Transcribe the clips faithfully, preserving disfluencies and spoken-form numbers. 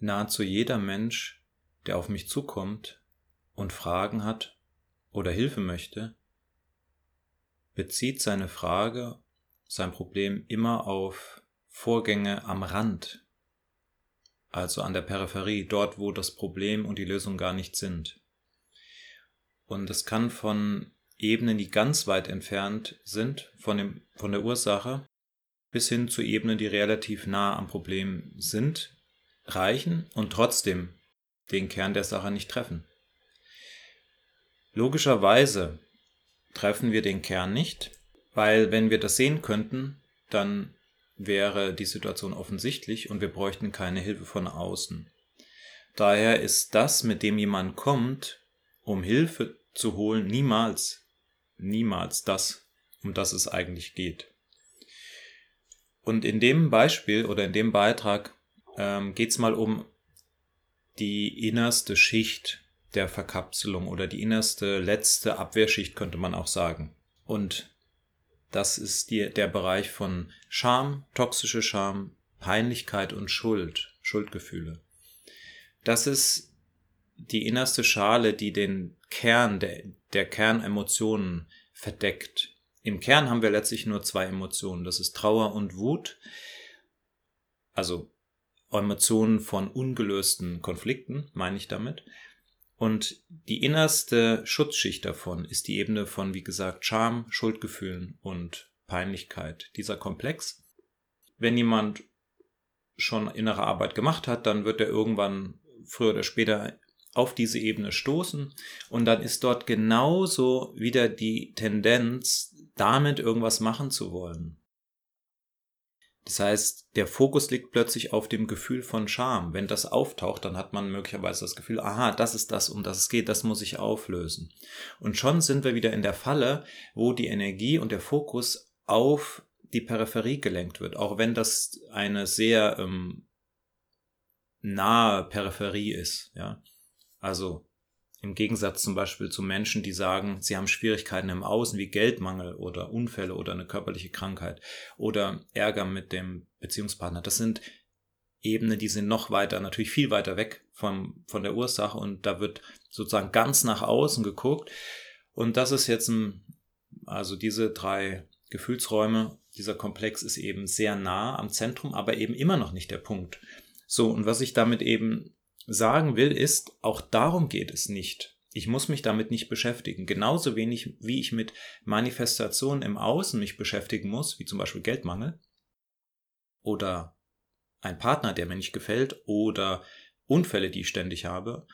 nahezu jeder Mensch, der auf mich zukommt und Fragen hat oder Hilfe möchte, bezieht seine Frage, sein Problem immer auf Vorgänge am Rand, also an der Peripherie, dort, wo das Problem und die Lösung gar nicht sind. Und es kann von Ebenen, die ganz weit entfernt sind, von, dem, von der Ursache, bis hin zu Ebenen, die relativ nah am Problem sind, reichen und trotzdem den Kern der Sache nicht treffen. Logischerweise treffen wir den Kern nicht, weil wenn wir das sehen könnten, dann wäre die Situation offensichtlich und wir bräuchten keine Hilfe von außen. Daher ist das, mit dem jemand kommt, um Hilfe zu holen, niemals, niemals das, um das es eigentlich geht. Und in dem Beispiel oder in dem Beitrag ähm, geht es mal um die innerste Schicht der Verkapselung oder die innerste, letzte Abwehrschicht, könnte man auch sagen. Und das ist die, der Bereich von Scham, toxische Scham, Peinlichkeit und Schuld, Schuldgefühle. Das ist die innerste Schale, die den Kern der, der Kernemotionen verdeckt. Im Kern haben wir letztlich nur zwei Emotionen. Das ist Trauer und Wut, also Emotionen von ungelösten Konflikten, meine ich damit. Und die innerste Schutzschicht davon ist die Ebene von, wie gesagt, Scham, Schuldgefühlen und Peinlichkeit. Dieser Komplex. Wenn jemand schon innere Arbeit gemacht hat, dann wird er irgendwann früher oder später auf diese Ebene stoßen und dann ist dort genauso wieder die Tendenz, damit irgendwas machen zu wollen. Das heißt, der Fokus liegt plötzlich auf dem Gefühl von Scham. Wenn das auftaucht, dann hat man möglicherweise das Gefühl, aha, das ist das, um das es geht, das muss ich auflösen. Und schon sind wir wieder in der Falle, wo die Energie und der Fokus auf die Peripherie gelenkt wird, auch wenn das eine sehr ähm, nahe Peripherie ist. Ja? Also im Gegensatz zum Beispiel zu Menschen, die sagen, sie haben Schwierigkeiten im Außen wie Geldmangel oder Unfälle oder eine körperliche Krankheit oder Ärger mit dem Beziehungspartner. Das sind Ebenen, die sind noch weiter, natürlich viel weiter weg vom, von der Ursache und da wird sozusagen ganz nach außen geguckt. Und das ist jetzt ein, also diese drei Gefühlsräume, dieser Komplex ist eben sehr nah am Zentrum, aber eben immer noch nicht der Punkt. So, und was ich damit eben sagen will, ist, auch darum geht es nicht. Ich muss mich damit nicht beschäftigen. Genauso wenig, wie ich mit Manifestationen im Außen mich beschäftigen muss, wie zum Beispiel Geldmangel oder ein Partner, der mir nicht gefällt oder Unfälle, die ich ständig habe.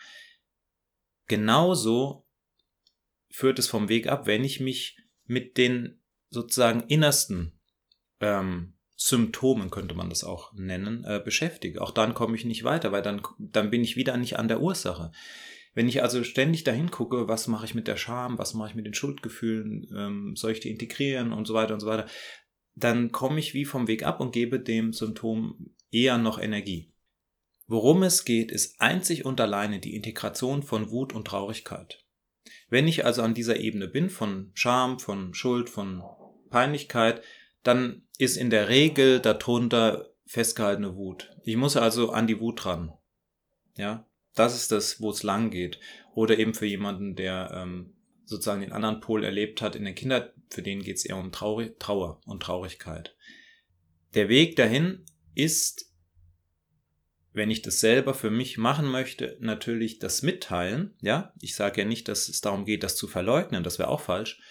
Genauso führt es vom Weg ab, wenn ich mich mit den sozusagen innersten ähm, Symptomen, könnte man das auch nennen, äh, beschäftige. Auch dann komme ich nicht weiter, weil dann, dann bin ich wieder nicht an der Ursache. Wenn ich also ständig dahin gucke, was mache ich mit der Scham, was mache ich mit den Schuldgefühlen, ähm, soll ich die integrieren und so weiter und so weiter, dann komme ich wie vom Weg ab und gebe dem Symptom eher noch Energie. Worum es geht, ist einzig und alleine die Integration von Wut und Traurigkeit. Wenn ich also an dieser Ebene bin, von Scham, von Schuld, von Peinlichkeit, dann ist in der Regel darunter festgehaltene Wut. Ich muss also an die Wut ran. Ja, das ist das, wo es lang geht. Oder eben für jemanden, der ähm, sozusagen den anderen Pol erlebt hat in der Kindheit, für den geht es eher um Trauer, Trauer und Traurigkeit. Der Weg dahin ist, wenn ich das selber für mich machen möchte, natürlich das Mitteilen. Ja, ich sage ja nicht, dass es darum geht, das zu verleugnen, das wäre auch falsch.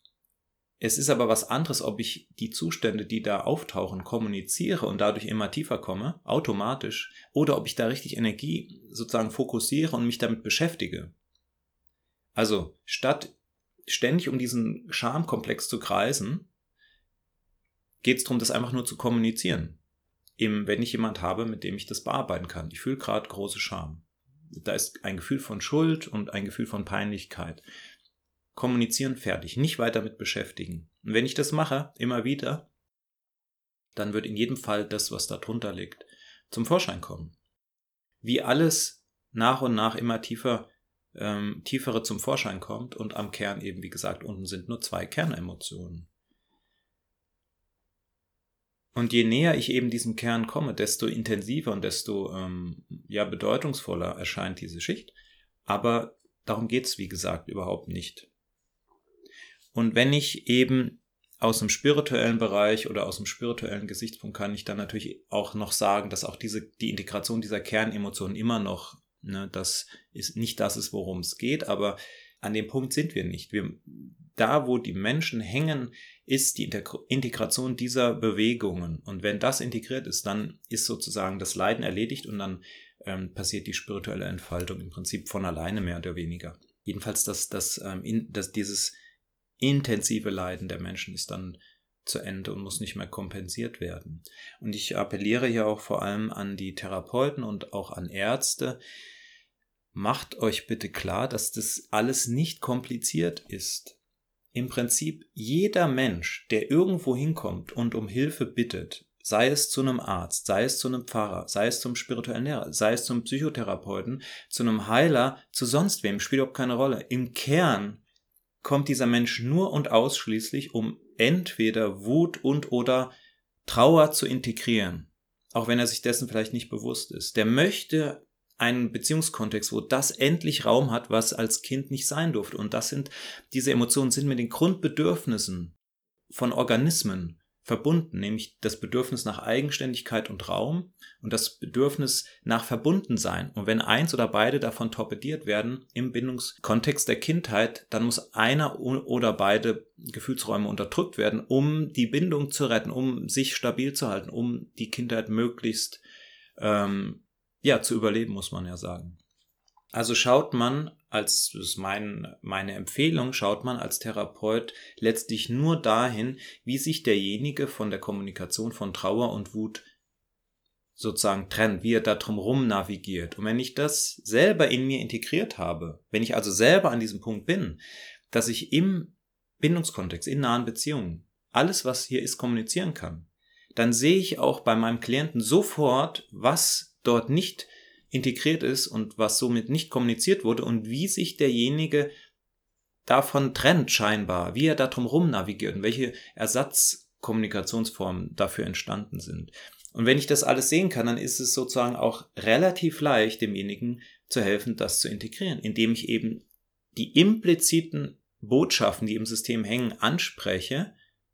Es ist aber was anderes, ob ich die Zustände, die da auftauchen, kommuniziere und dadurch immer tiefer komme, automatisch, oder ob ich da richtig Energie sozusagen fokussiere und mich damit beschäftige. Also statt ständig um diesen Schamkomplex zu kreisen, geht es darum, das einfach nur zu kommunizieren. Eben, wenn ich jemand habe, mit dem ich das bearbeiten kann. Ich fühle gerade große Scham. Da ist ein Gefühl von Schuld und ein Gefühl von Peinlichkeit. Kommunizieren, fertig, nicht weiter mit beschäftigen. Und wenn ich das mache, immer wieder, dann wird in jedem Fall das, was da drunter liegt, zum Vorschein kommen. Wie alles nach und nach immer tiefer, ähm, tiefere zum Vorschein kommt und am Kern eben, wie gesagt, unten sind nur zwei Kernemotionen. Und je näher ich eben diesem Kern komme, desto intensiver und desto ähm, ja, bedeutungsvoller erscheint diese Schicht. Aber darum geht es, wie gesagt, überhaupt nicht. Und wenn ich eben aus dem spirituellen Bereich oder aus dem spirituellen Gesichtspunkt kann ich dann natürlich auch noch sagen, dass auch diese die Integration dieser Kernemotionen immer noch, ne, das ist nicht das ist, worum es geht, aber an dem Punkt sind wir nicht. Wir, da, wo die Menschen hängen, ist die Integration dieser Bewegungen. Und wenn das integriert ist, dann ist sozusagen das Leiden erledigt und dann ähm, passiert die spirituelle Entfaltung im Prinzip von alleine mehr oder weniger. Jedenfalls, dass, dass, ähm, in, dass dieses intensive Leiden der Menschen ist dann zu Ende und muss nicht mehr kompensiert werden. Und ich appelliere hier auch vor allem an die Therapeuten und auch an Ärzte, macht euch bitte klar, dass das alles nicht kompliziert ist. Im Prinzip jeder Mensch, der irgendwo hinkommt und um Hilfe bittet, sei es zu einem Arzt, sei es zu einem Pfarrer, sei es zum spirituellen Lehrer, sei es zum Psychotherapeuten, zu einem Heiler, zu sonst wem, spielt überhaupt keine Rolle. Im Kern kommt dieser Mensch nur und ausschließlich, um entweder Wut und oder Trauer zu integrieren, auch wenn er sich dessen vielleicht nicht bewusst ist. Der möchte einen Beziehungskontext, wo das endlich Raum hat, was als Kind nicht sein durfte. Und das sind, diese Emotionen sind mit den Grundbedürfnissen von Organismen verbunden, nämlich das Bedürfnis nach Eigenständigkeit und Raum und das Bedürfnis nach Verbundensein. Und wenn eins oder beide davon torpediert werden im Bindungskontext der Kindheit, dann muss einer oder beide Gefühlsräume unterdrückt werden, um die Bindung zu retten, um sich stabil zu halten, um die Kindheit möglichst ähm, ja, zu überleben, muss man ja sagen. Also schaut man, als das ist mein, meine Empfehlung, schaut man als Therapeut letztlich nur dahin, wie sich derjenige von der Kommunikation von Trauer und Wut sozusagen trennt, wie er da drumherum navigiert. Und wenn ich das selber in mir integriert habe, wenn ich also selber an diesem Punkt bin, dass ich im Bindungskontext, in nahen Beziehungen, alles, was hier ist, kommunizieren kann, dann sehe ich auch bei meinem Klienten sofort, was dort nicht integriert ist und was somit nicht kommuniziert wurde und wie sich derjenige davon trennt scheinbar, wie er da drumherum navigiert und welche Ersatzkommunikationsformen dafür entstanden sind. Und wenn ich das alles sehen kann, dann ist es sozusagen auch relativ leicht, demjenigen zu helfen, das zu integrieren, indem ich eben die impliziten Botschaften, die im System hängen, anspreche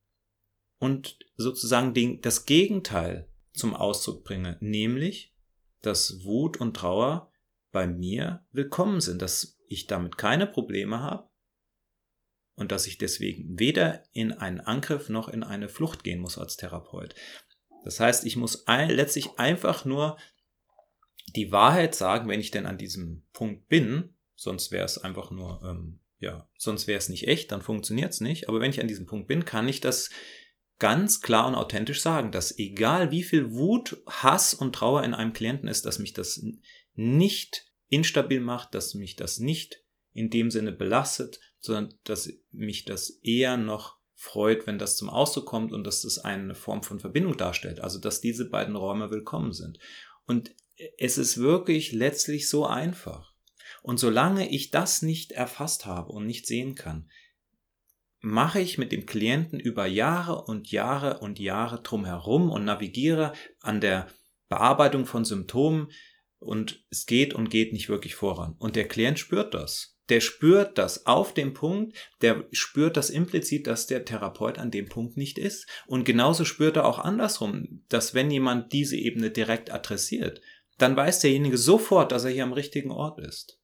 und sozusagen den, das Gegenteil zum Ausdruck bringe, nämlich dass Wut und Trauer bei mir willkommen sind, dass ich damit keine Probleme habe und dass ich deswegen weder in einen Angriff noch in eine Flucht gehen muss als Therapeut. Das heißt, ich muss ein, letztlich einfach nur die Wahrheit sagen, wenn ich denn an diesem Punkt bin, sonst wäre es einfach nur, ähm, ja, sonst wäre es nicht echt, dann funktioniert es nicht, aber wenn ich an diesem Punkt bin, kann ich das ganz klar und authentisch sagen, dass egal wie viel Wut, Hass und Trauer in einem Klienten ist, dass mich das nicht instabil macht, dass mich das nicht in dem Sinne belastet, sondern dass mich das eher noch freut, wenn das zum Ausdruck kommt und dass das eine Form von Verbindung darstellt, also dass diese beiden Räume willkommen sind. Und es ist wirklich letztlich so einfach. Und solange ich das nicht erfasst habe und nicht sehen kann, mache ich mit dem Klienten über Jahre und Jahre und Jahre drumherum und navigiere an der Bearbeitung von Symptomen und es geht und geht nicht wirklich voran. Und der Klient spürt das. Der spürt das auf dem Punkt, der spürt das implizit, dass der Therapeut an dem Punkt nicht ist. Und genauso spürt er auch andersrum, dass wenn jemand diese Ebene direkt adressiert, dann weiß derjenige sofort, dass er hier am richtigen Ort ist.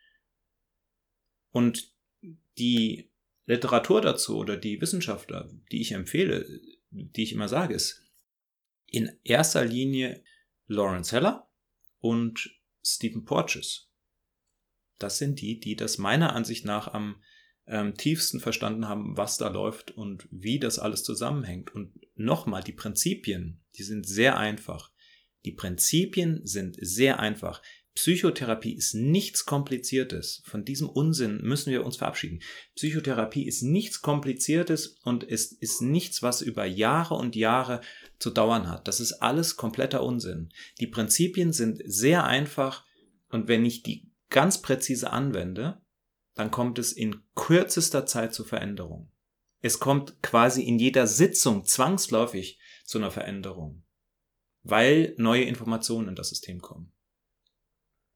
Und die Literatur dazu oder die Wissenschaftler, die ich empfehle, die ich immer sage, ist in erster Linie Lawrence Heller und Stephen Porges. Das sind die, die das meiner Ansicht nach am ähm, tiefsten verstanden haben, was da läuft und wie das alles zusammenhängt. Und nochmal, die Prinzipien, die sind sehr einfach. Die Prinzipien sind sehr einfach. Psychotherapie ist nichts Kompliziertes. Von diesem Unsinn müssen wir uns verabschieden. Psychotherapie ist nichts Kompliziertes und es ist nichts, was über Jahre und Jahre zu dauern hat. Das ist alles kompletter Unsinn. Die Prinzipien sind sehr einfach und wenn ich die ganz präzise anwende, dann kommt es in kürzester Zeit zur Veränderung. Es kommt quasi in jeder Sitzung zwangsläufig zu einer Veränderung, weil neue Informationen in das System kommen.